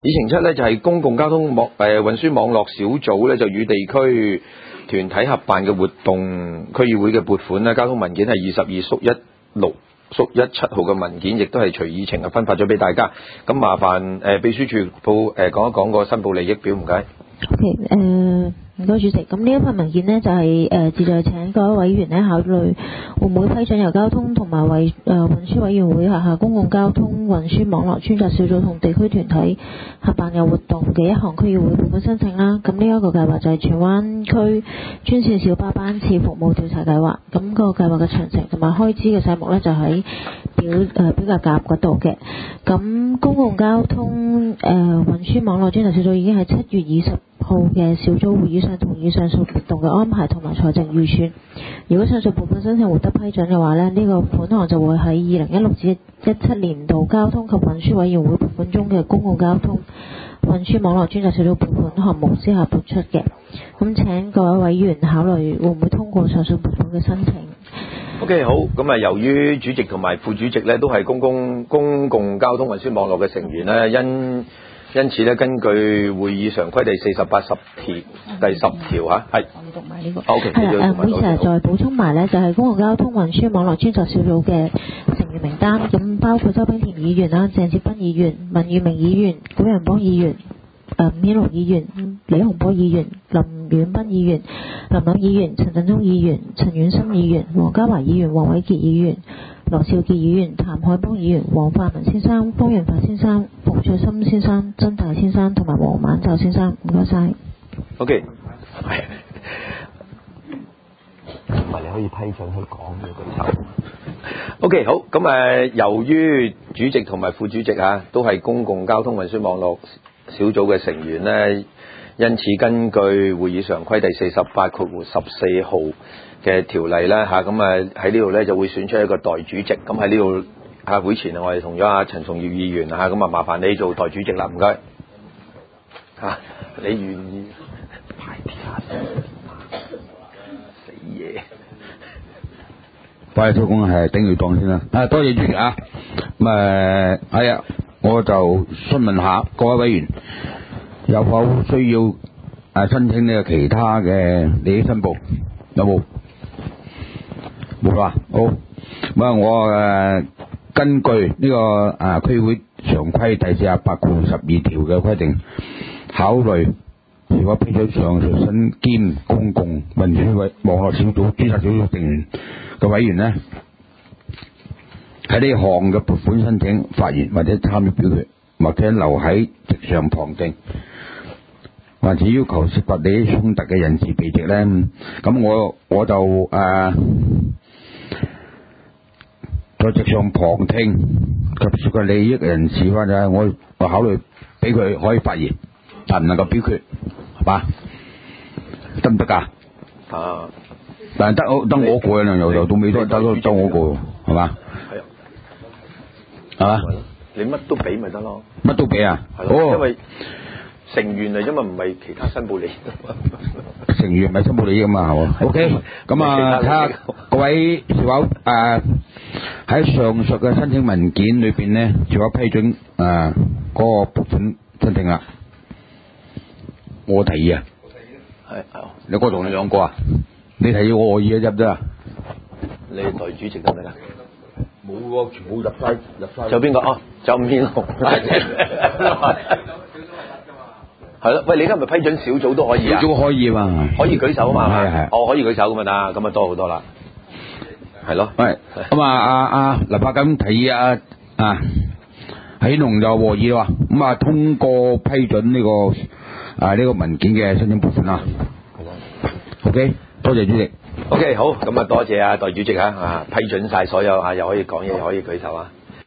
議程7咧就係公共交通運輸網絡小組咧就與地區團體合辦嘅活動，區議會嘅撥款咧，交通文件係22/16/17號嘅文件，亦都係隨議程分發咗俾大家。咁麻煩秘書處講一講個申報利益表，唔該。 OK，唔該主席。咁呢一份文件呢，就係旨在請各位委員呢考慮會唔會批准由交通同埋運輸委員會轄下公共交通運輸網絡專責小組同地區團體合辦有活動嘅一項區議會撥款申請啦。咁呢一個計劃就係荃灣區專線小巴班次服務調查計劃。咁個計劃嘅詳情同埋開支嘅細目呢，就喺表格夾嗰度嘅。咁公共交通運輸網絡專責小組已經喺7月20號嘅小組會議上同意上述活動嘅安排同埋財政預算。如果上述部分申請獲得批准嘅話呢，呢個款項就會喺2016-17年度交通及運輸委員會撥款中嘅公共交通運輸網絡專責小組撥款項目之下撥出嘅。咁請各位委員考慮會唔會通過上述撥款嘅申請。 OK， 好。咁啊，由於主席同埋副主席咧都係公共交通運輸網絡嘅成員咧，因此咧，根據會議常規第48條第10條嚇，係我讀埋呢個。 OK， 唔好意思啊，再補充埋咧，就係公共交通運輸網絡專責小組嘅成員名單，咁包括周炳田議員啦、鄭哲斌議員、文裕明議員、古陽邦議員、伍顯龍議員、李洪波議員、林遠斌議員、林琳議員、陳振中議員、陳婉心議員、黃家華議員、黃偉傑議員、羅兆傑議員、譚海邦議員、黃泛民先生、方潤發先生、馮卓森先生、曾大先生同埋黃晚舟先生，唔該晒。 OK， 唔係你可以批准去講嘅舉手。OK， 好。咁由於主席同埋副主席都係公共交通運輸網絡小組嘅成員呢，因此根據會議常規第48/14號嘅條例啦咁喺呢度咧就會選出一個代主席。咁喺呢度會前我哋同咗陳松裕議員咁麻煩你做代主席啦，唔該。你願意快啲死嘢！ 快速工係頂住檔先啦。多謝主席啊。咁係啊，我就詢問下各位委員有否需要申請呢個其他嘅利益申報，有冇？冇啦。好。咁我根據呢個區會常規第48/12條嘅規定，考慮是否批准上述身兼公共運輸網絡小組專責小組成員嘅委員呢，喺呢項嘅撥款申請發言或者參與表決，或者留喺席上旁聽，或者要求涉及利益衝突嘅人士避席呢。咁我就在席上旁聽及涉及利益人士或者我考慮俾佢可以發言，但唔能夠表決，係嘛？得唔得㗎？但係得我個人由到尾都得我個，係嘛？係嘛？ 你乜都俾咪得咯？ 乜都俾啊？ 因為成員因為唔係其他申報利益。 成員唔係申報利益㗎嘛，係嘛 ？OK， 咁睇下各位是否喺上述嘅申請文件裏邊呢，是否批准嗰個撥款申請啦？我提議啊。你嗰同你兩個啊？你提議我議入啫。 你代主席得唔得㗎？ 冇喎，全部入晒。 就邊個？就伍顯龍。係咯，喂，你而家係咪批准小組都可以啊？ 小組可以嘛？可以舉手啊嘛？ 係。 可以舉手咁啊得，咁啊多好多啦。係咯。 喂，咁林柏錦提議顯龍就和議喎，咁通過批准呢個文件嘅申請撥款啦。OK， 多謝主席。 OK， 好，咁多謝代主席批准晒所有又可以講嘢，又可以舉手啊。